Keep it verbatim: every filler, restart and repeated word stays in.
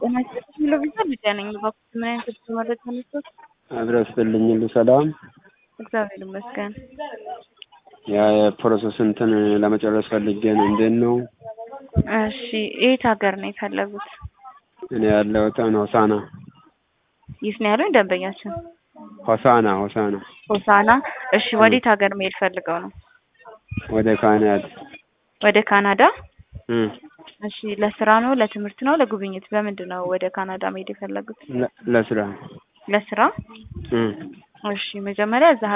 ጤናች ነው ቢዛ ልጅነኝ ባክስ ምን አይነት ተመረጠ ነው አብራስልኝ ለሰላም እግዚአብሔር ይመስገን ያ የፕሮሰስ እንትን ለመጨረስ ፈልጌ ነው እንዴት ነው እሺ የት ሀገር ነው የፈለጉት እኔ ያለው ሆሳና የት ነው ያለው ደንበኛችን ሆሳና ሆሳና ሆሳና እሺ ወዴት ሀገር መሄድ ፈልገው ነው ወደ ካናዳ ወደ ካናዳ እም እሺ ለስራ ነው ለትምህርት ነው ለጉብኝት በምንድነው ወደ ካናዳ መሄድ የፈለጉት ለስራ ለስራ እም እሺ መጀመሪያ እዛ